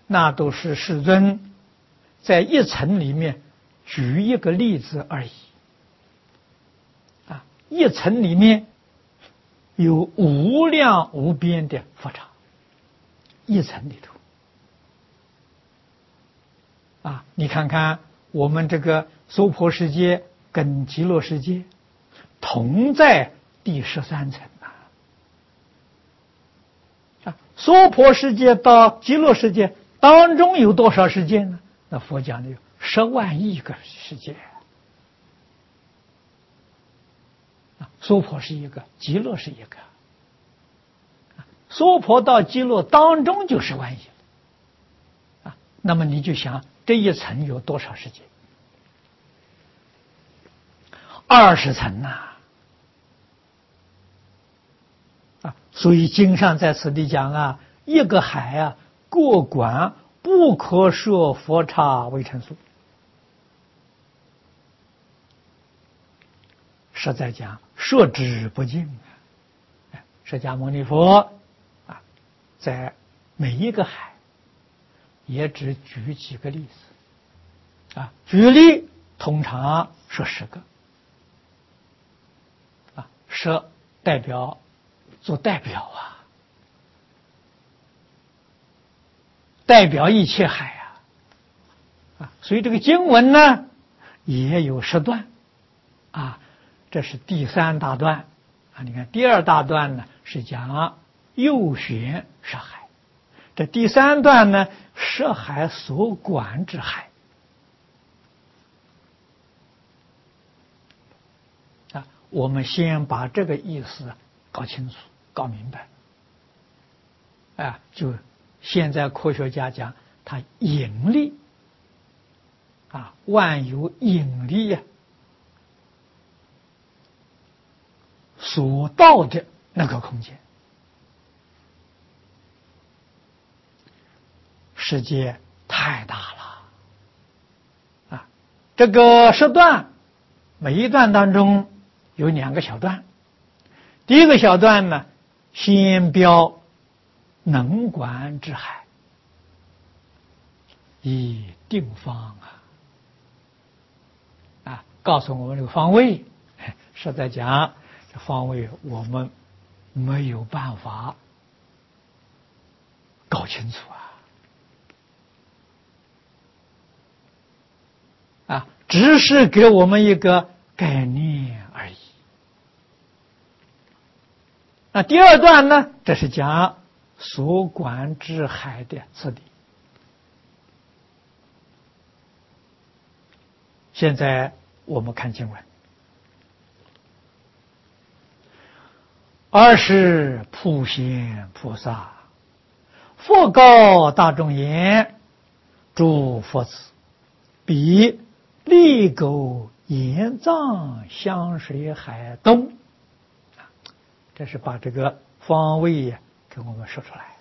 那都是世尊在一层里面举一个例子而已。一层里面有无量无边的佛刹，一层里头你看看我们这个娑婆世界跟极乐世界同在第13层娑婆世界到极乐世界当中有多少世界呢？那佛讲的有10万亿个世界。娑婆是一个，极乐是一个。娑婆到极乐当中就10万亿了那么你就想这一层有多少世界？20层所以经上在此地讲一个海过管不可说佛刹为成数。实在讲说之不尽释迦牟尼佛在每一个海也只举几个例子举例通常说10个10代表做代表代表一切海所以这个经文呢也有10段这是第3大段你看第2大段呢是讲右旋摄海，这第3段呢摄海所管之海我们先把这个意思搞清楚搞明白就现在科学家讲它引力万有引力所到的那个空间，世界太大了这个10段每一段当中有2个小段，第一个小段呢先标能管之海，以定方告诉我们这个方位，是在讲这方位我们没有办法搞清楚只是给我们一个概念而已。那第2段呢，这是讲所管之海的次第。现在我们看经文，20普贤菩萨，佛告大众言：诸佛子，彼利狗盐藏香水海东。这是把这个方位给我们说出来。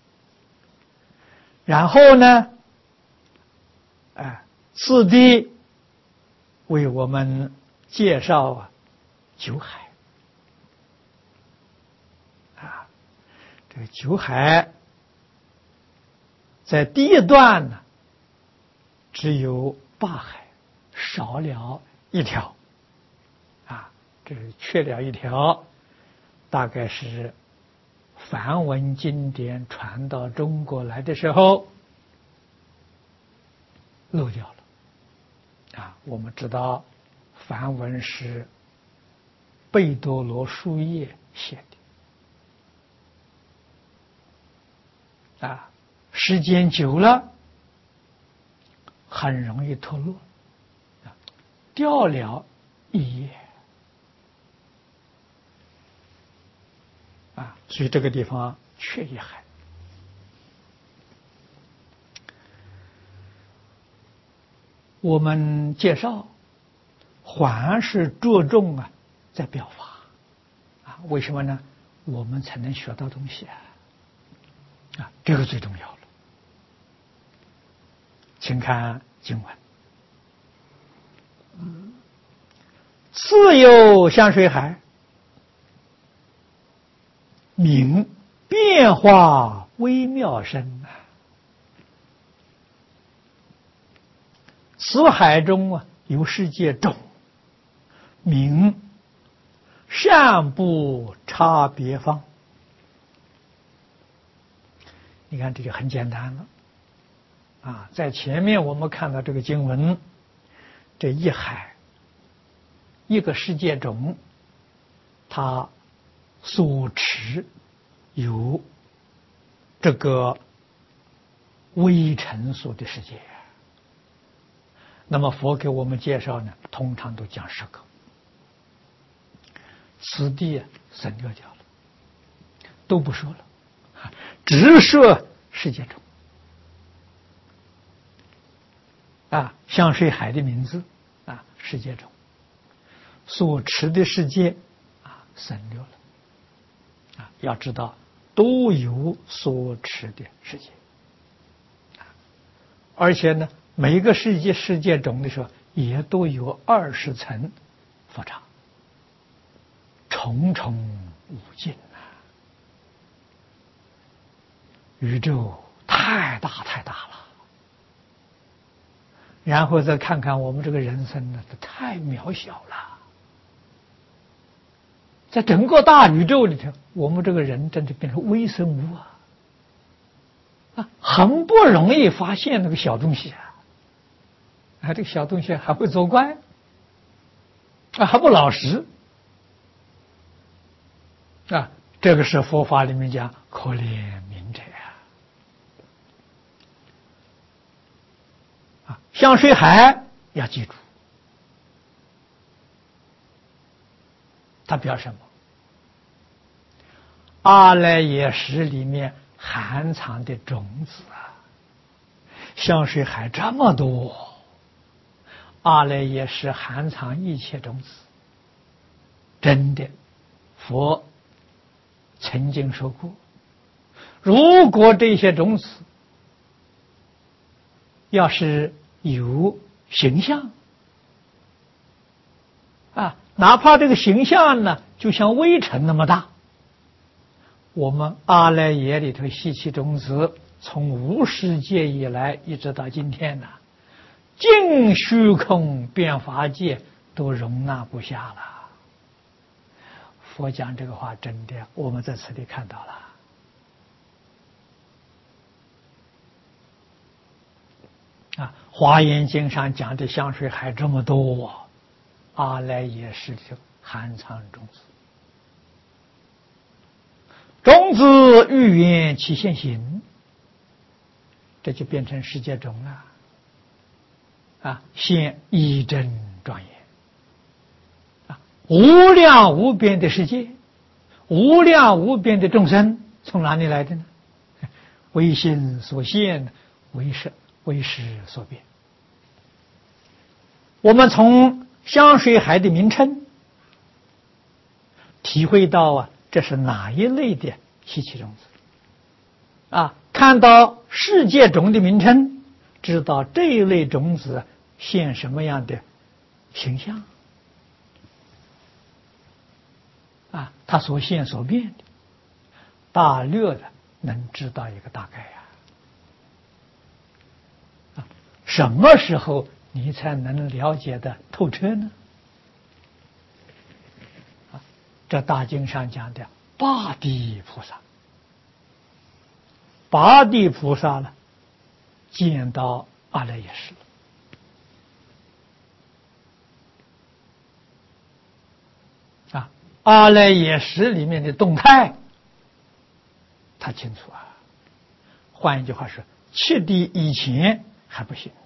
然后呢次第为我们介绍九海这个九海在第1段呢只有8海，少了1条这是缺了1条，大概是梵文经典传到中国来的时候漏掉了我们知道梵文是贝多罗书业写的时间久了很容易脱落掉了一页所以这个地方缺一海。我们介绍还是着重在表法为什么呢？我们才能学到东西这个最重要了。请看经文，自有香水海，名变化微妙深此海中啊，有世界种，名善不差别方。你看，这就很简单了啊！在前面我们看到这个经文，这一海一个世界种，它所持有这个微尘数的世界。那么佛给我们介绍呢，通常都讲10个，此地省略掉了，都不说了，只说世界中啊，像水海的名字啊，世界中所持的世界啊，省略了啊，要知道都有所持的世界，而且呢，每个世界中的时候也都有20层佛刹，重重无尽啊！宇宙太大了，然后再看看我们这个人生呢，太渺小了。在整个大宇宙里头，我们这个人真的变成微生物啊！很不容易发现那个小东西啊，这个小东西还会作怪啊，还不老实啊！这个是佛法里面讲可怜悯者啊！像水海要记住，它表什么？阿赖耶识里面含藏的种子啊，像水海这么多，阿赖耶识含藏一切种子，真的，佛曾经说过，如果这些种子要是有形象啊，哪怕这个形象呢，就像微尘那么大，我们阿赖耶里头习气种子，从无始界以来一直到今天呢，尽虚空遍法界都容纳不下了。佛讲这个话真的，我们在此里看到了啊，《华严经》上讲的像水海这么多，阿赖耶识里头含藏种子。种子欲缘其现行，这就变成世界种了啊！现一真庄严啊！无量无边的世界，无量无边的众生，从哪里来的呢？为心所现，为识所变。我们从香水海的名称体会到啊，这是哪一类的习气种子啊？看到世界种的名称，知道这一类种子现什么样的形象啊？它所现所变的，大略的能知道一个大概啊。什么时候你才能了解的透彻呢？这大经上讲的八地菩萨，八地菩萨呢，见到阿赖耶识了啊，阿赖耶识里面的动态，他清楚啊。换一句话说，七地以前还不行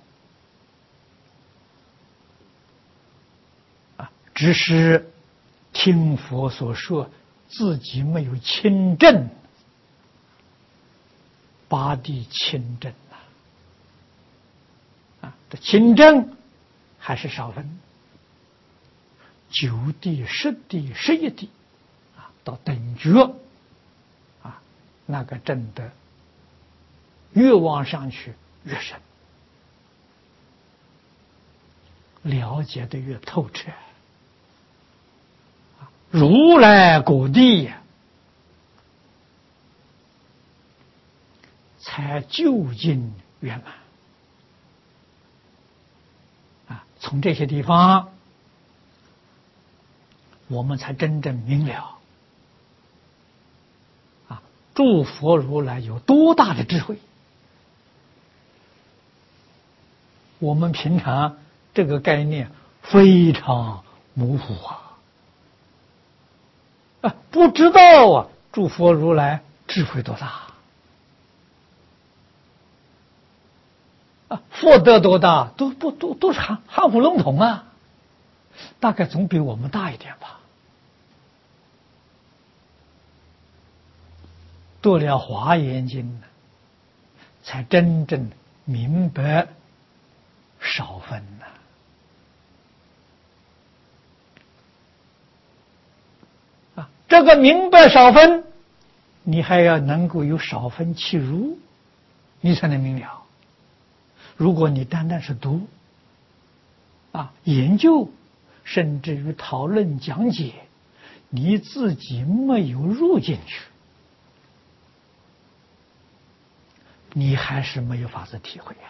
啊，只是听佛所说，自己没有亲证，八地亲证啊，这亲证还是少分，9地、10地、11地啊，到等觉啊，那个证的越往上去越深，了解的越透彻。如来果地呀，才究竟圆满从这些地方，我们才真正明了诸佛如来有多大的智慧。我们平常这个概念非常模糊不知道诸佛如来智慧多大福德多大，都是含糊笼统大概总比我们大一点吧。读了《华严经》呢，才真正明白少分这个明白少分，你还要能够有少分契入，你才能明了。如果你单单是读研究，甚至于讨论讲解，你自己没有入进去，你还是没有法子体会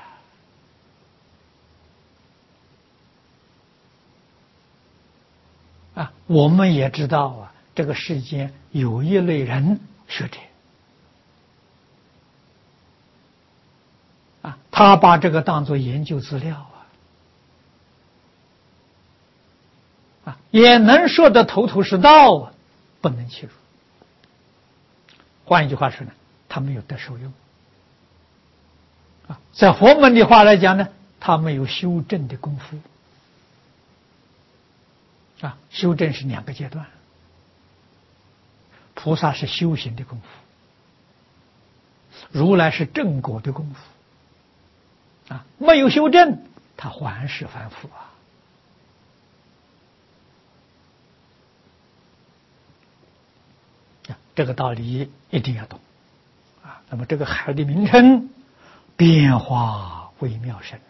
我们也知道这个世间有一类人学者他把这个当作研究资料也能说得头头是道不能切入。换一句话说呢，他没有得受用在佛门的话来讲呢，他没有修正的功夫修正是2个阶段，菩萨是修行的功夫，如来是正果的功夫没有修正，他还是凡夫这个道理一定要懂那么这个海的名称变化微妙深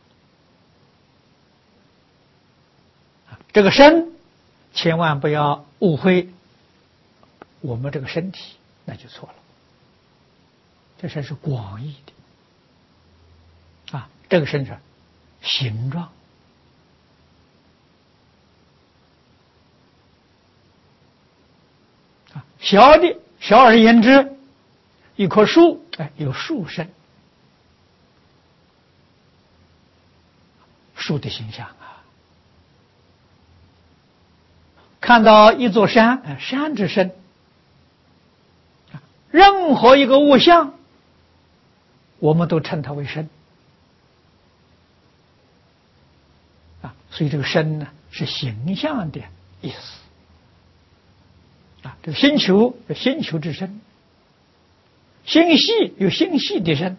这个身千万不要误会我们这个身体，那就错了。这身是广义的这个身是形状小而言之，一棵树有树身，树的形象看到一座山，山之身，任何一个物象我们都称它为身所以这个身呢是形象的意思这个星球有星球之身，星系有星系的身，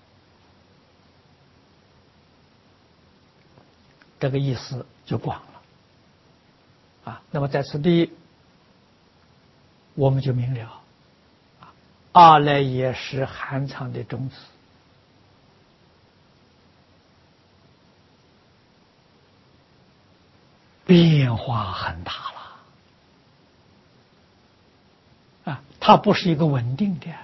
这个意思就广了那么在此地我们就明了阿赖耶识含藏的种子变化很大了它不是一个稳定的，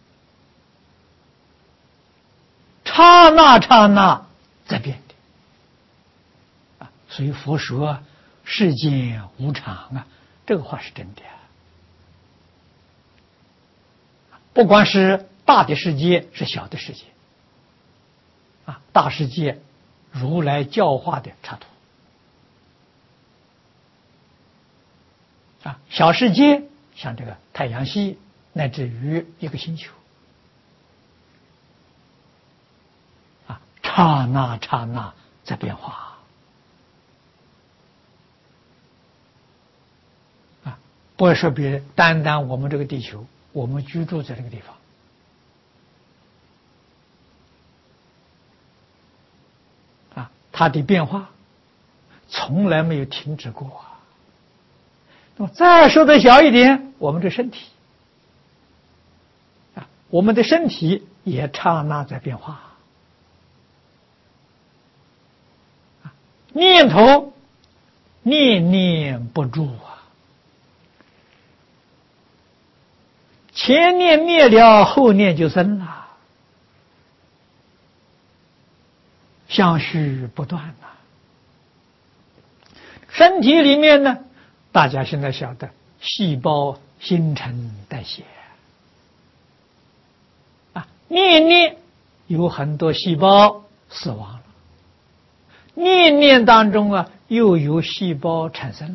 刹那刹那在变的所以佛说世间无常这个话是真的不管是大的世界是小的世界大世界如来教化的插图小世界像这个太阳系乃至于一个星球刹那刹那在变化不说别人，单单我们这个地球，我们居住在这个地方它的变化从来没有停止过那么再说的小一点，我们的身体我们的身体也刹那在变化念头念念不住前念灭了，后念就生了，相续不断身体里面呢，大家现在晓得，细胞新陈代谢啊，念念有很多细胞死亡了，念念当中啊，又有细胞产生了，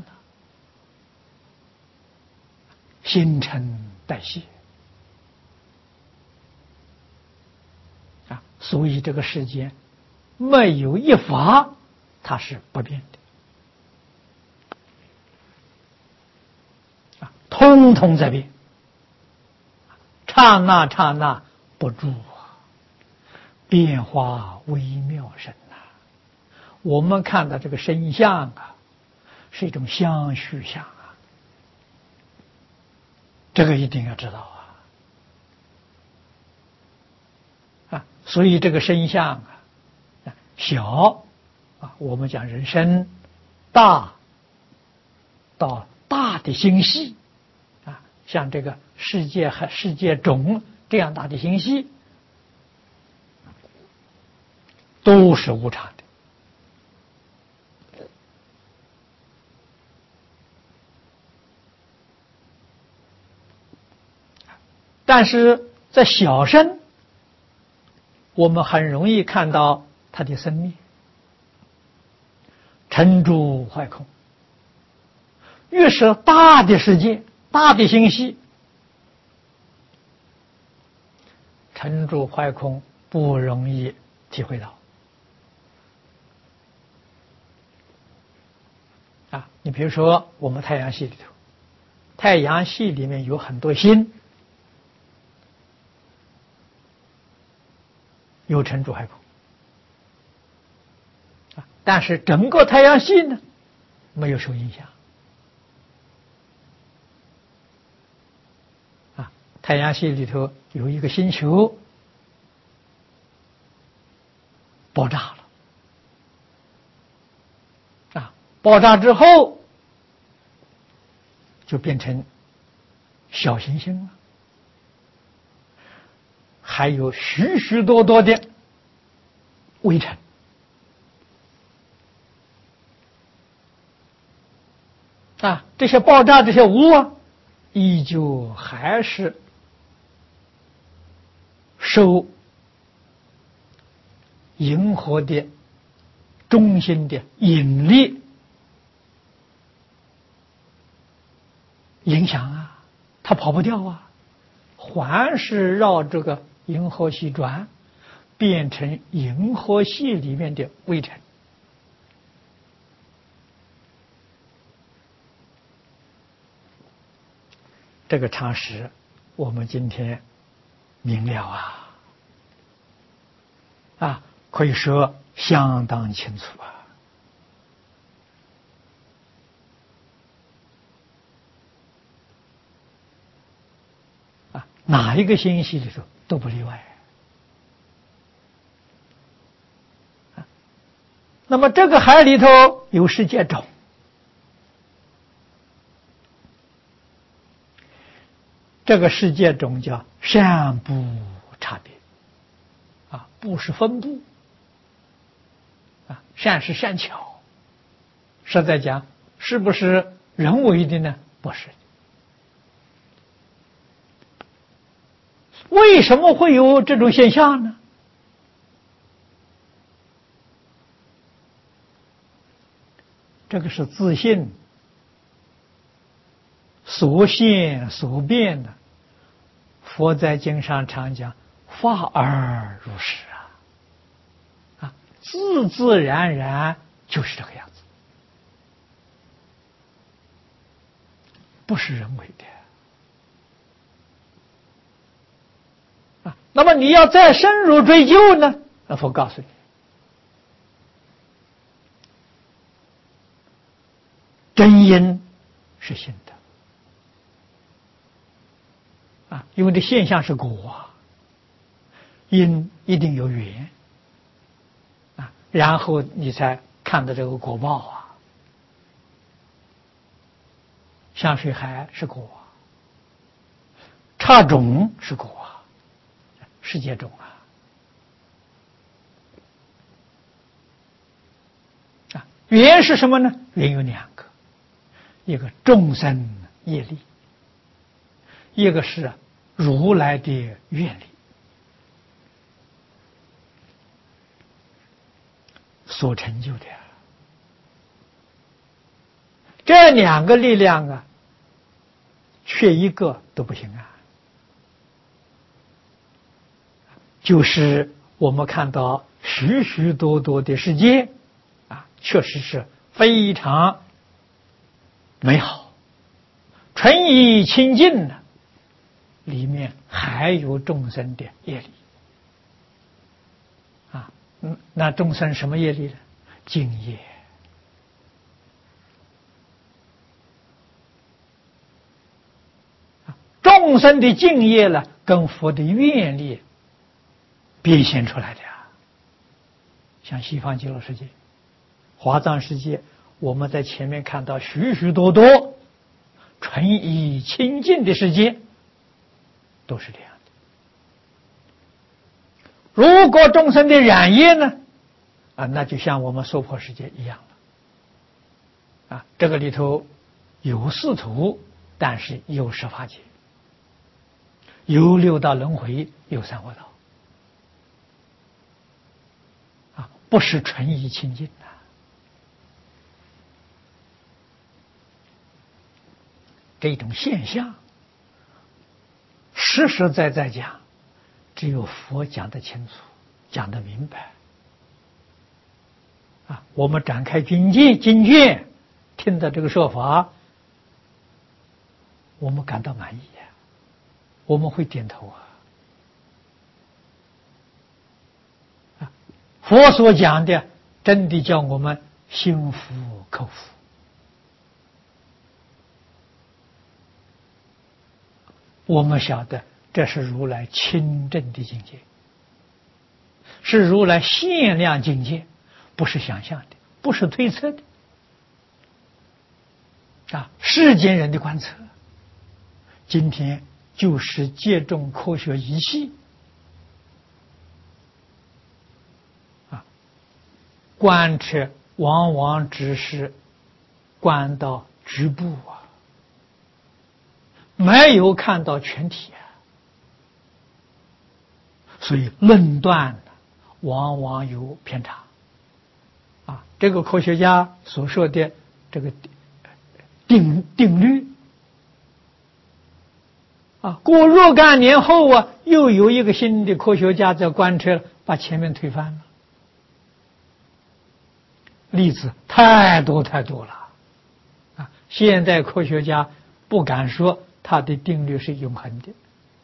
新陈代谢啊，所以这个世间没有一法它是不变的啊，通通在变，刹那刹那不住啊，变化微妙深呐。我们看到这个身相啊，是一种相续相啊，这个一定要知道啊，所以这个身相啊，小啊，我们讲人生大到大的星系啊，像这个世界和世界种这样大的星系，都是无常的。但是在小身，我们很容易看到它的生灭，沉住坏空。越是大的世界、大的星系，沉住坏空不容易体会到啊。你比如说我们太阳系里头，太阳系里面有很多星，有沉住坏空啊，但是整个太阳系呢，没有受影响啊。太阳系里头有一个星球爆炸了啊，爆炸之后就变成小行星了，还有许许多多的微尘啊，这些爆炸这些物啊，依旧还是受银河的中心的引力影响啊，它跑不掉啊，还是绕这个银河系转，变成银河系里面的微尘。这个常识我们今天明了啊，可以说相当清楚啊，哪一个星系里头都不例外啊。那么这个海里头有世界种，这个世界种叫善不差别啊，不是分布啊，善是善巧，实在讲是不是人为的呢？不是。为什么会有这种现象呢？这个是自信所现所变的。佛在经上常讲法而如是啊，自自然然就是这个样子，不是人为的啊。那么你要再深入追究呢，那佛告诉你，真因是心的啊，因为这现象是果，因一定有缘啊，然后你才看到这个果报啊。像水海是果，刹种是果，世界种啊，缘是什么呢？缘有两个， 一个众生业力，一个是如来的愿力。所成就的这两个力量啊，缺一个都不行啊。就是我们看到许许多多的世界啊，确实是非常美好、纯一清净的，里面还有众生的业力啊。那众生什么业力呢？净业。众生的净业呢，跟佛的愿力变现出来的啊。像西方极乐世界、华藏世界，我们在前面看到许许多多纯一清净的世界，都是这样的。如果众生的染业呢，那就像我们娑婆世界一样了。这个里头有四土，但是有十法界，有六道轮回，有三恶道。不是纯一清净的。这种现象，实实在在讲，只有佛讲得清楚，讲得明白。我们展开经卷，听到这个说法，我们感到满意啊，我们会点头啊。佛所讲的，真的叫我们心服口服。我们晓得这是如来清正的境界，是如来限量境界，不是想象的，不是推测的世间人的观测，今天就是借重科学仪器观测，往往只是观到局部没有看到全体所以论断往往有偏差这个科学家所说的这个定律过若干年后又有一个新的科学家在观测，把前面推翻了。例子太多了现在科学家不敢说他的定律是永恒的，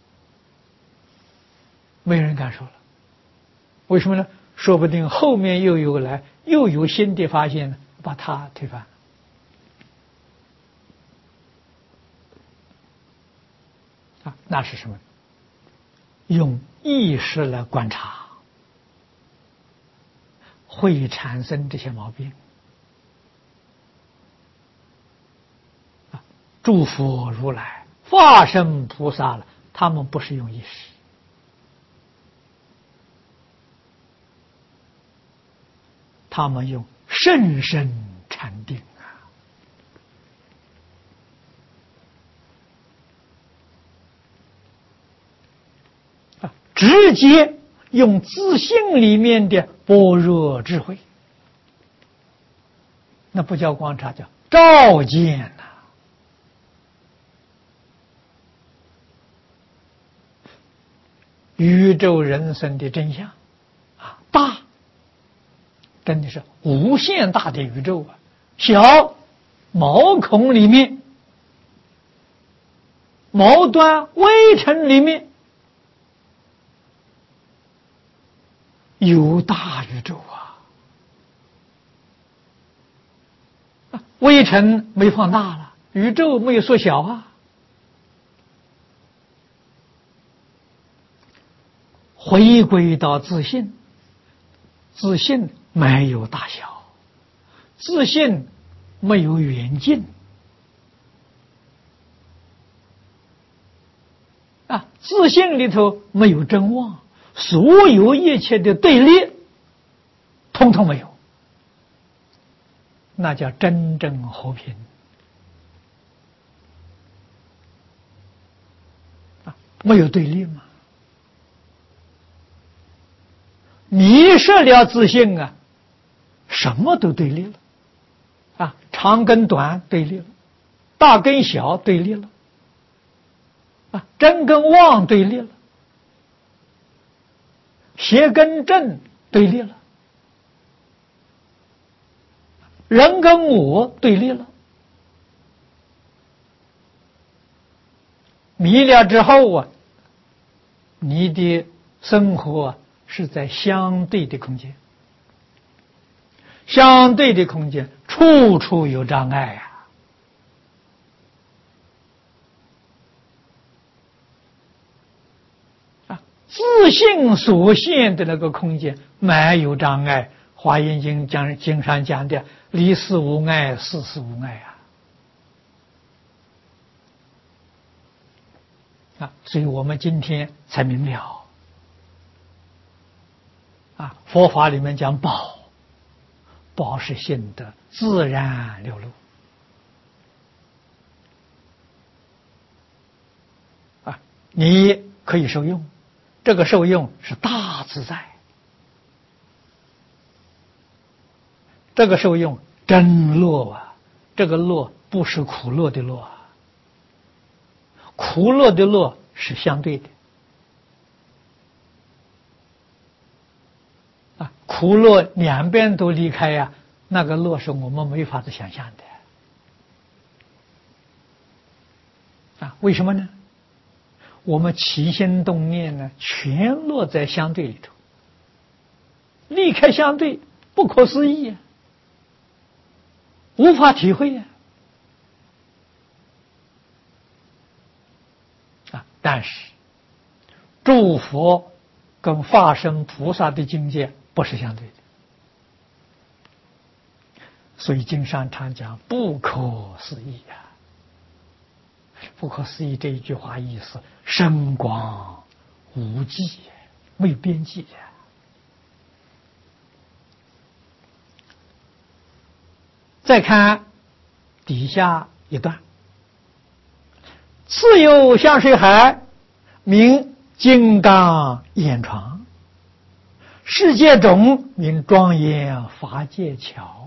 没人敢说了。为什么呢？说不定后面又有新的发现，把它推翻那是什么？用意识来观察，会产生这些毛病诸佛如来、化身菩萨了，他们不是用意识，他们用甚深禅定直接用自性里面的般若智慧，那不叫观察，叫照见宇宙人生的真相大，真的是无限大的宇宙小毛孔里面，毛端微尘里面有大宇宙微尘没放大了，宇宙没有缩小回归到自性，自性没有大小，自性没有远近自性里头没有真妄，所有一切的对立统统没有，那叫真正和平没有对立吗？迷失了自性啊，什么都对立了啊，长跟短对立了，大跟小对立了啊，真跟妄对立了，邪跟正对立了，人跟我对立了。迷了之后啊，你的生活是在相对的空间，相对的空间处处有障碍呀。自性所现的那个空间没有障碍，华严经经上讲的离事无碍，事事无碍啊！所以我们今天才明了啊，佛法里面讲宝，宝是性德，自然流露啊，你可以受用，这个受用是大自在，这个受用真乐啊，这个乐不是苦乐的乐啊，苦乐的乐是相对的啊，苦乐两边都离开呀，那个乐是我们没法子想象的啊，为什么呢？我们起心动念呢，全落在相对里头，离开相对，不可思议啊，无法体会啊！但是诸佛跟化身菩萨的境界不是相对的，所以经上常讲不可思议啊！不可思议这一句话意思深广无际，没有边际啊！再看底下一段，次有香水海，名金刚眼床，世界中名庄严法界桥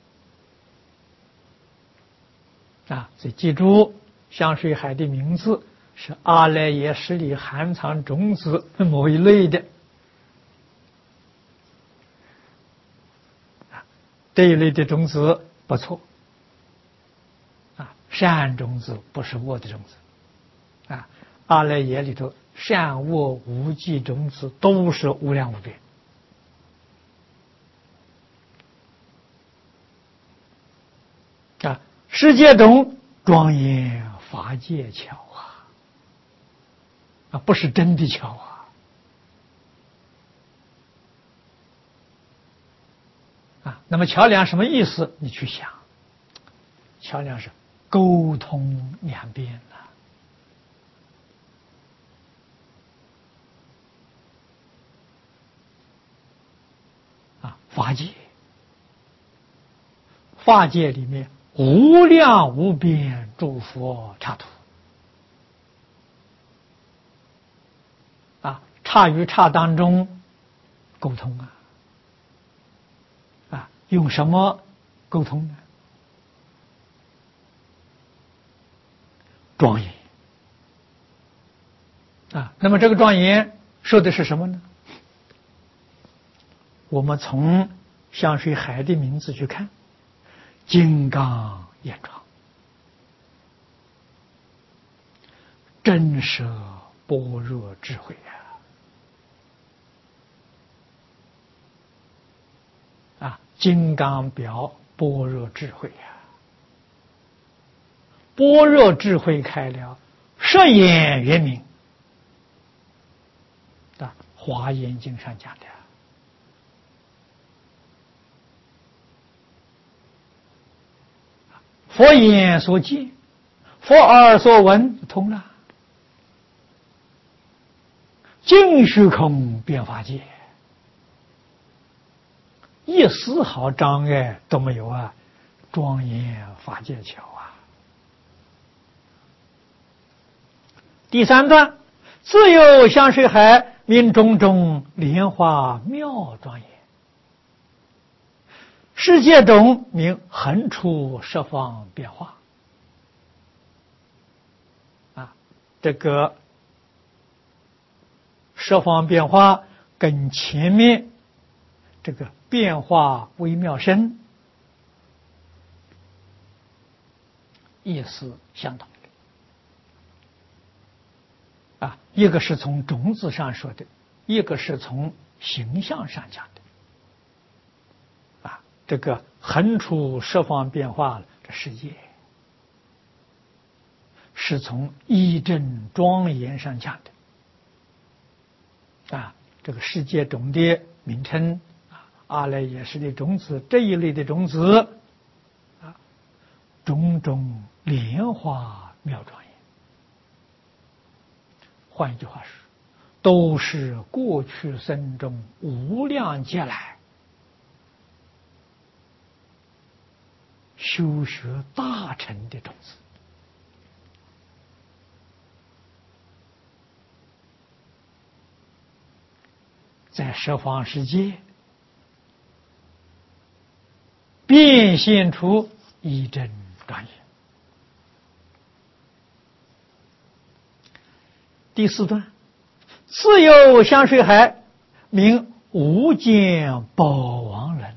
啊！所以记住香水海的名字是阿赖耶识里含藏种子某一类的这一类的种子不错啊，善种子不是恶的种子啊，阿赖耶里头善恶无记种子都是无量无边啊，世界中庄严法界桥啊，不是真的桥啊，那么桥梁什么意思？你去想，桥梁是沟通两边啊，法界，法界里面无量无边诸佛刹土啊，刹与刹当中沟通啊，用什么沟通呢？庄严啊，那么这个庄严说的是什么呢？我们从香水海的名字去看，金刚眼床，真实般若智慧啊，金刚表般若智慧般若智慧开了，摄眼圆明啊，华严经上讲的佛眼所见，佛耳所闻，通了，尽虚空遍法界，一丝毫障碍都没有啊！庄严法界桥啊！第三段， 自有香水海，名种种莲花妙庄严。世界中名横出十方变化。这个十方变化跟前面这个变化微妙深意思相当的。一个是从种子上说的，一个是从形象上讲的。这个横出十方变化这世界，是从义正庄严上讲的。这个世界中的名称，阿赖耶识的种子，这一类的种子，种种莲花妙庄严。换一句话说，都是过去生中无量劫来修学大成的种子。在十方世界变现出义正庄严。第四段，自有香水海，名无间宝王人。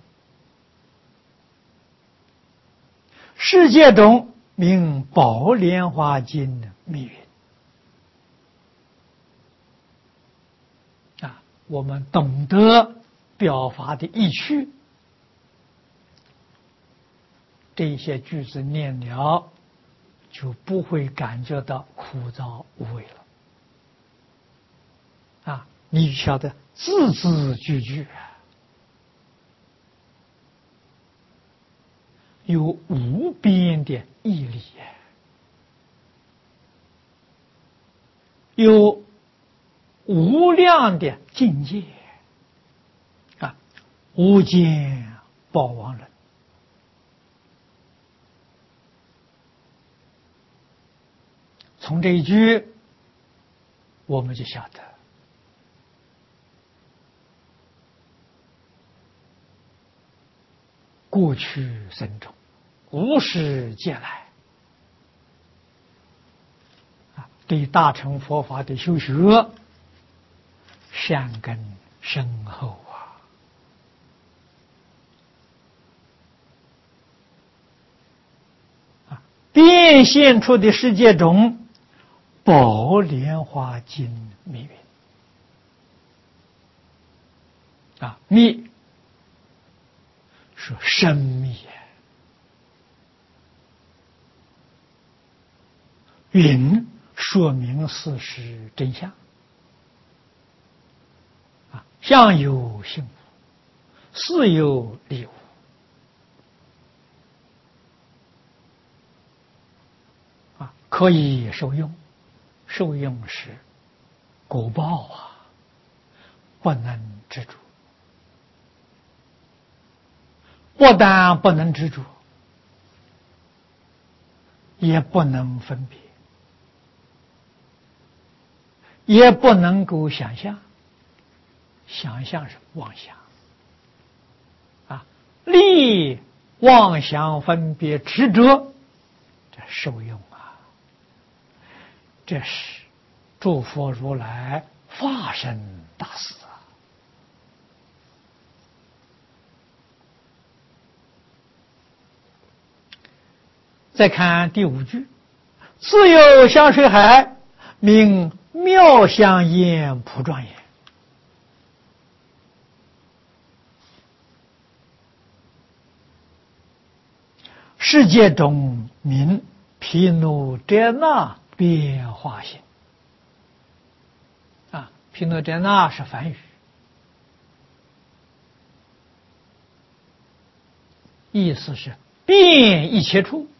世界中名宝莲花经的密云。我们懂得表法的意趣，这些句子念了，就不会感觉到枯燥无味了。你晓得字字句句有无边的义理，有无量的境界。无间宝王人，从这一句我们就晓得，过去生中无始劫来对大乘佛法的修学善根深厚变现出的世界中宝莲花经密云。密是深密，云说明事实真相。相由心无，事有理无。可以受用，受用是果报不能执着。不但不能执着，也不能分别，也不能够想象。想象是妄想立妄想分别执着，这受用这是诸佛如来化身大事再看第五句，自有香水海，名妙香烟普庄严。世界中名毗卢遮那变化性。毗卢遮那是梵语，意思是遍一切处。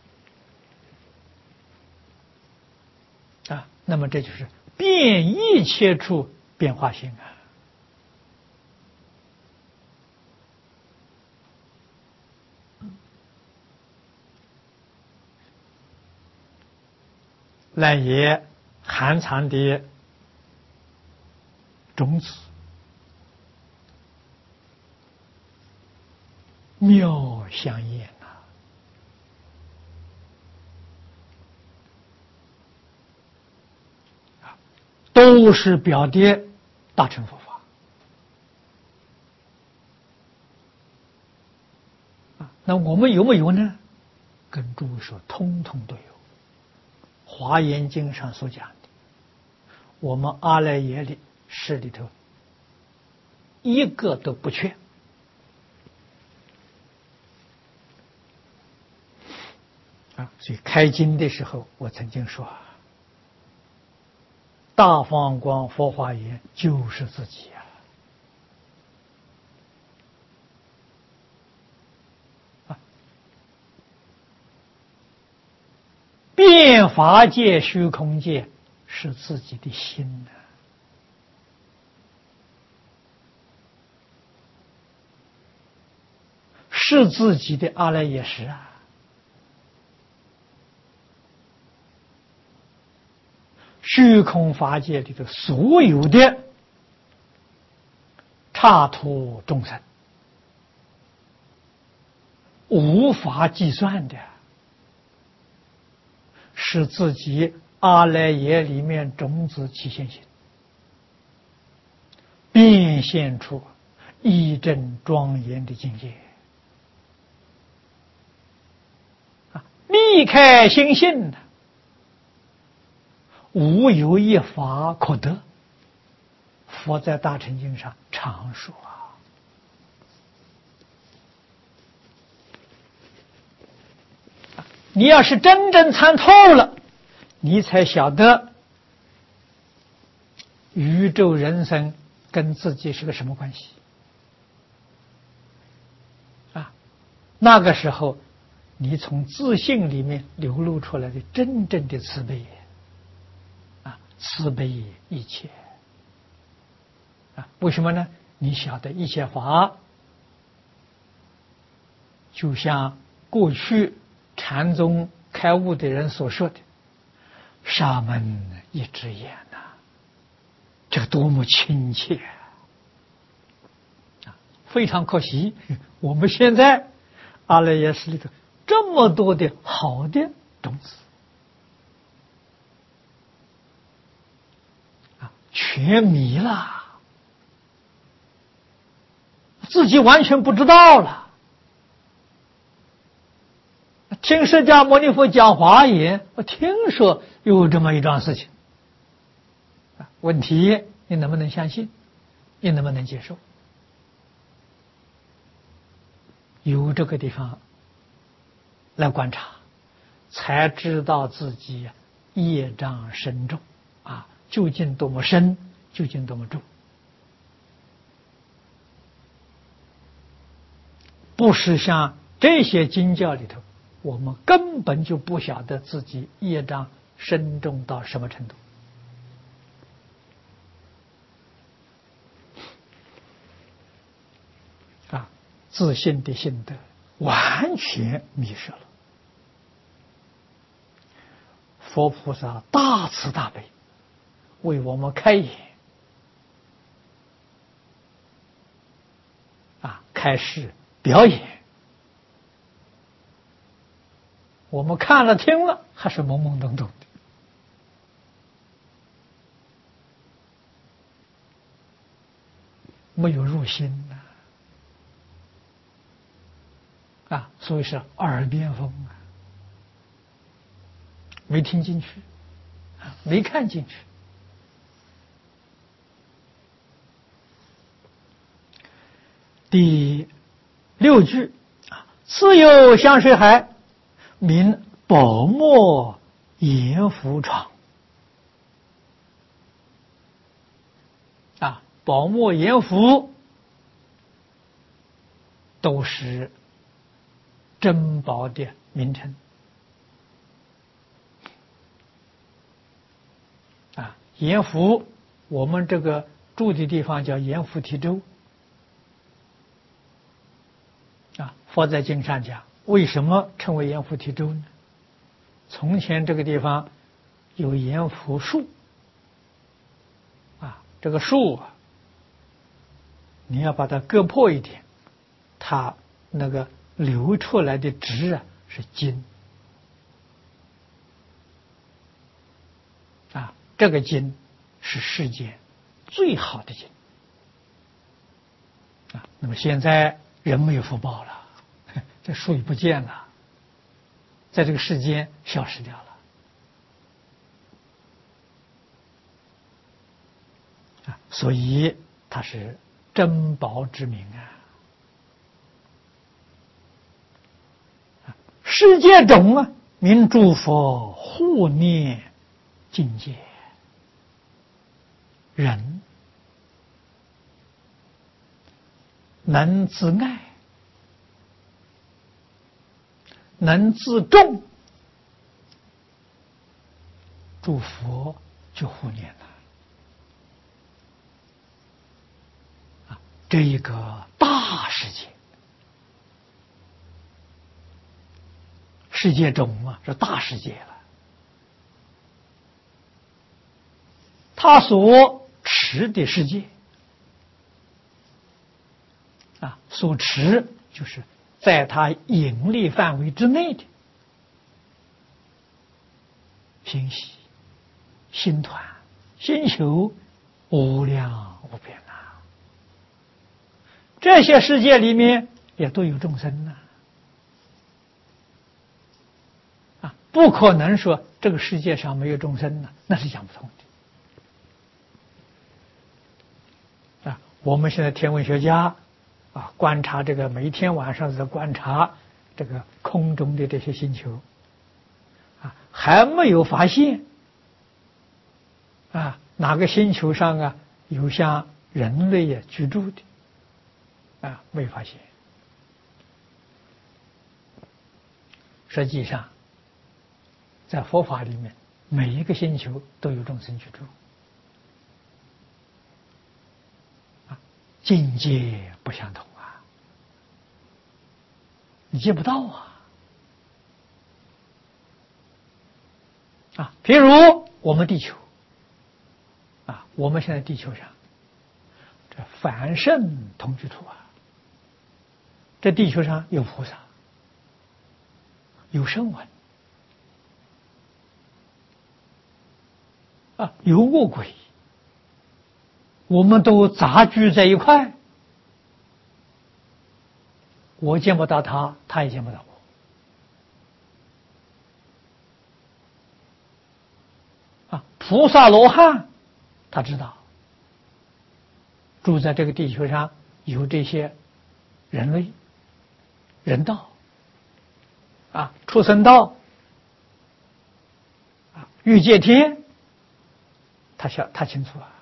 那么这就是遍一切处变化性来也含藏的种子，妙相厌呐！都是表爹大乘佛法啊。那我们有没有呢？跟诸位说，通通都有。华严经上所讲的，我们阿赖耶里识里头一个都不缺啊。所以开经的时候，我曾经说，大放光佛华严就是自己变法界虚空界是自己的心呐，是自己的阿赖耶识啊。虚空法界里的所有的刹土众生，无法计算的，是自己阿赖耶里面种子起现行，变现出一真庄严的境界啊！离开心性的，无有一法可得。佛在大乘经上常说你要是真正参透了，你才晓得宇宙人生跟自己是个什么关系啊！那个时候，你从自信里面流露出来的真正的慈悲啊，慈悲一切啊！为什么呢？你晓得一切法，就像过去禅宗开悟的人所说的“沙门一只眼”呐，这个多么亲切啊！非常可惜，我们现在阿赖耶识里头这么多的好的种子啊，全迷了，自己完全不知道了。听释迦牟尼佛讲华严，我听说有这么一桩事情，问题你能不能相信？你能不能接受？由这个地方来观察，才知道自己业障深重啊，究竟多么深，究竟多么重。不是像这些经教里头，我们根本就不晓得自己业障深重到什么程度啊！自信的心得完全迷失了。佛菩萨大慈大悲，为我们开眼啊，开示表演，我们看了听了还是懵懵懂懂的，没有入心啊，所以是耳边风啊，没听进去，没看进去。第6句啊，自有香水海，名宝墨严浮床啊，宝墨严浮都是珍宝的名称啊。严浮，我们这个住的地方叫严浮提州啊。佛在经上讲，为什么称为严浮提州呢？从前这个地方有严浮树啊，这个树你要把它割破一点，它那个流出来的汁啊是精啊，这个精是世间最好的精啊。那么现在人没有福报了，这树已不见了，在这个世间消失掉了啊，所以它是珍宝之名啊。世界中啊，名诸佛护念境界，人能自爱，能自重，诸佛就护念了啊。这一个大世界，世界中啊是大世界了，他所持的世界啊，所持就是在他引力范围之内的星系、星团、星球，无量无边呐。这些世界里面也都有众生呐啊，不可能说这个世界上没有众生呢，那是讲不通的啊。我们现在天文学家啊，观察这个每一天晚上在观察这个空中的这些星球啊，还没有发现啊哪个星球上啊有像人类呀居住的啊，没发现。实际上在佛法里面，每一个星球都有众生居住啊，境界不相同啊，你见不到啊。譬如我们地球啊，我们现在地球上这凡圣同居土啊，这地球上有菩萨，有声闻啊，有恶鬼，我们都杂居在一块，我见不到他，他也见不到我啊。菩萨罗汉他知道住在这个地球上有这些人类、人道啊、畜生道啊、欲界天，他清楚啊。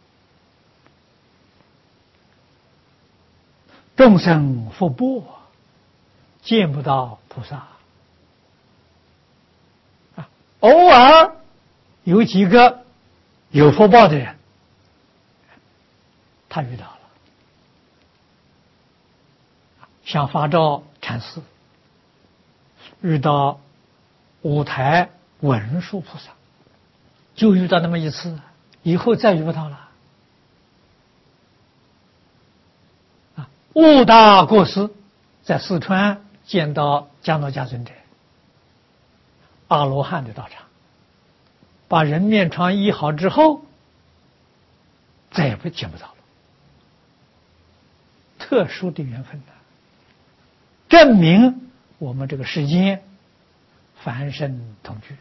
众生福报见不到菩萨啊，偶尔有几个有福报的人，他遇到了，像法照禅师遇到五台文殊菩萨，就遇到那么一次，以后再遇不到了。悟大国师在四川见到迦诺迦尊者，阿罗汉的道场，把人面疮医好之后，再也见不到了。特殊的缘分证明我们这个世间凡圣同居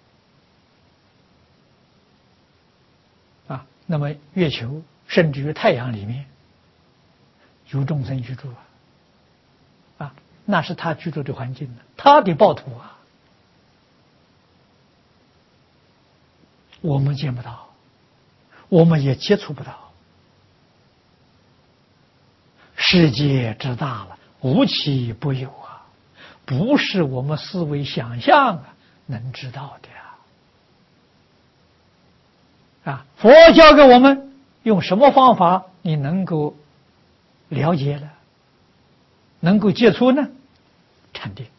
啊。那么月球甚至于太阳里面有众生居住啊，那是他居住的环境，他的报土啊，我们见不到，我们也接触不到。世界之大了，无奇不有啊，不是我们思维想象能知道的啊。佛教给我们用什么方法你能够了解了，能够接触呢？禅定，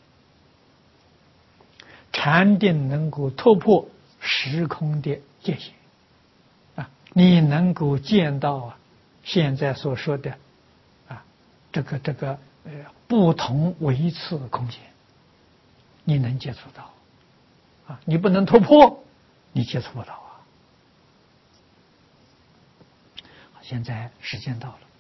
禅定能够突破时空的界限啊，你能够见到现在所说的这个不同维次空间，你能接触到你不能突破，你接触不到现在时间到了。